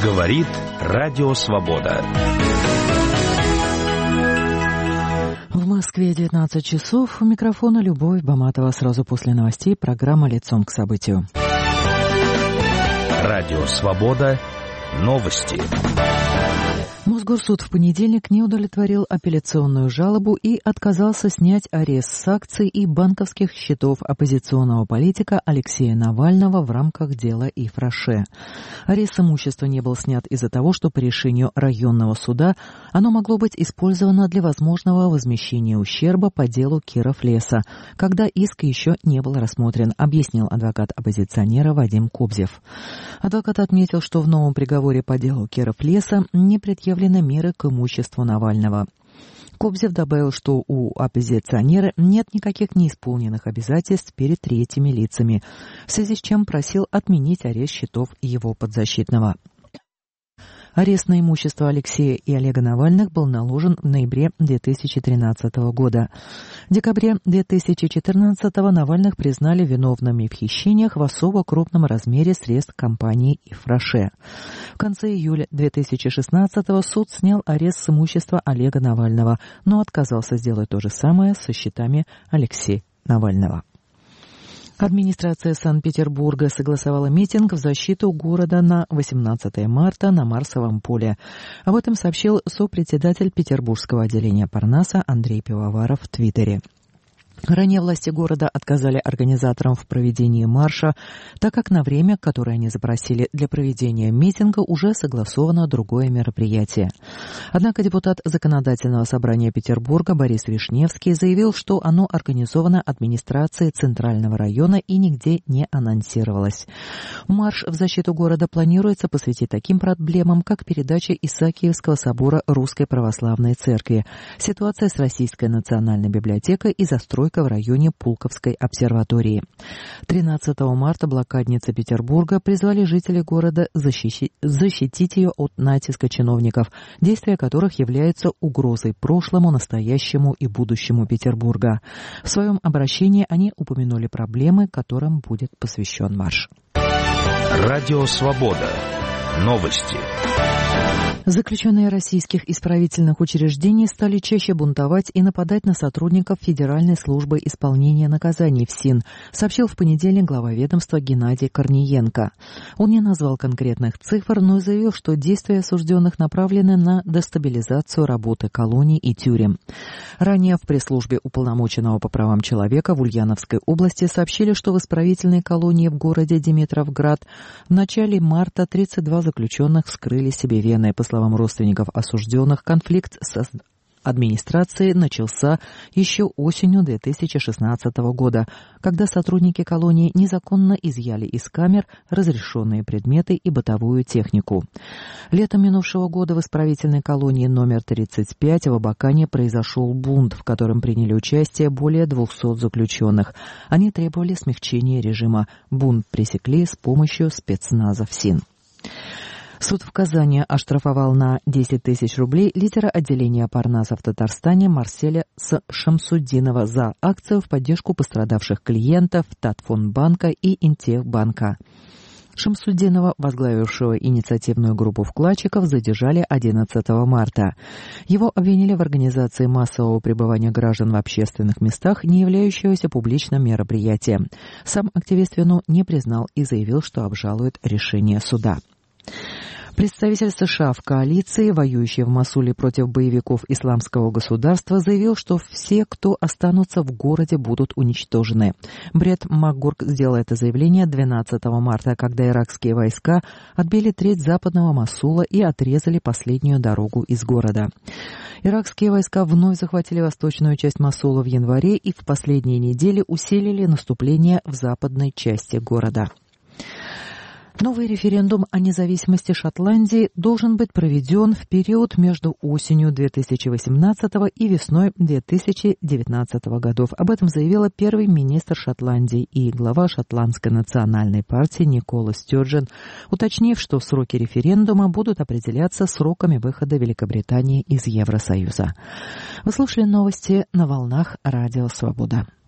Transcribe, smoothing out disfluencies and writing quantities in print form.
Говорит Радио Свобода. В Москве 19 часов. У микрофона Любовь Баматова. Сразу после новостей программа «Лицом к событию». Радио Свобода. Новости. Мосгорсуд в понедельник не удовлетворил апелляционную жалобу и отказался снять арест с акций и банковских счетов оппозиционного политика Алексея Навального в рамках дела Ифраше. Арест имущества не был снят из-за того, что по решению районного суда оно могло быть использовано для возможного возмещения ущерба по делу Киров-Леса, когда иск еще не был рассмотрен, объяснил адвокат оппозиционера Вадим Кобзев. Адвокат отметил, что в новом приговоре по делу Киров-Леса не предъявлены меры к имуществу Навального. Кобзев добавил, что у оппозиционера нет никаких неисполненных обязательств перед третьими лицами, в связи с чем просил отменить арест счетов его подзащитного. Арест на имущество Алексея и Олега Навальных был наложен в ноябре 2013 года. В декабре 2014 Навальных признали виновными в хищениях в особо крупном размере средств компании «Ифраше». В конце июля 2016 суд снял арест с имущества Олега Навального, но отказался сделать то же самое со счетами Алексея Навального. Администрация Санкт-Петербурга согласовала митинг в защиту города на 18 марта на Марсовом поле. Об этом сообщил сопредседатель Петербургского отделения Парнаса Андрей Пивоваров в Твиттере. Ранее власти города отказали организаторам в проведении марша, так как на время, которое они запросили для проведения митинга, уже согласовано другое мероприятие. Однако депутат Законодательного собрания Петербурга Борис Вишневский заявил, что оно организовано администрацией Центрального района и нигде не анонсировалось. Марш в защиту города планируется посвятить таким проблемам, как передача Исаакиевского собора Русской Православной Церкви, ситуация с Российской национальной библиотекой и застройка в районе Пулковской обсерватории. 13 марта блокадницы Петербурга призвали жителей города защитить ее от натиска чиновников, действия которых являются угрозой прошлому, настоящему и будущему Петербурга. В своем обращении они упомянули проблемы, которым будет посвящен марш. Радио Свобода. Новости. Заключенные российских исправительных учреждений стали чаще бунтовать и нападать на сотрудников Федеральной службы исполнения наказаний ФСИН, сообщил в понедельник глава ведомства Геннадий Корниенко. Он не назвал конкретных цифр, но заявил, что действия осужденных направлены на дестабилизацию работы колоний и тюрем. Ранее в пресс-службе уполномоченного по правам человека в Ульяновской области сообщили, что в исправительной колонии в городе Димитровград в начале марта 32 заключенных вскрыли себе вены. По словам родственников осужденных, конфликт с администрацией начался еще осенью 2016 года, когда сотрудники колонии незаконно изъяли из камер разрешенные предметы и бытовую технику. Летом минувшего года в исправительной колонии номер 35 в Абакане произошел бунт, в котором приняли участие более 200 заключенных. Они требовали смягчения режима. Бунт пресекли с помощью спецназа ФСИН. Суд в Казани оштрафовал на 10 тысяч рублей лидера отделения Парнаса в Татарстане Марселя Шамсудинова за акцию в поддержку пострадавших клиентов Татфонбанка и Интехбанка. Шамсудинова, возглавившего инициативную группу вкладчиков, задержали 11 марта. Его обвинили в организации массового пребывания граждан в общественных местах, не являющегося публичным мероприятием. Сам активист вину не признал и заявил, что обжалует решение суда. Представитель США в коалиции, воюющей в Мосуле против боевиков Исламского государства, заявил, что все, кто останутся в городе, будут уничтожены. Бред МакГурк сделал это заявление 12 марта, когда иракские войска отбили треть западного Мосула и отрезали последнюю дорогу из города. Иракские войска вновь захватили восточную часть Мосула в январе и в последние недели усилили наступление в западной части города. Новый референдум о независимости Шотландии должен быть проведен в период между осенью 2018 и весной 2019 годов. Об этом заявила первый министр Шотландии и глава Шотландской национальной партии Никола Стёрджен, уточнив, что сроки референдума будут определяться сроками выхода Великобритании из Евросоюза. Вы слушали новости на волнах Радио Свобода.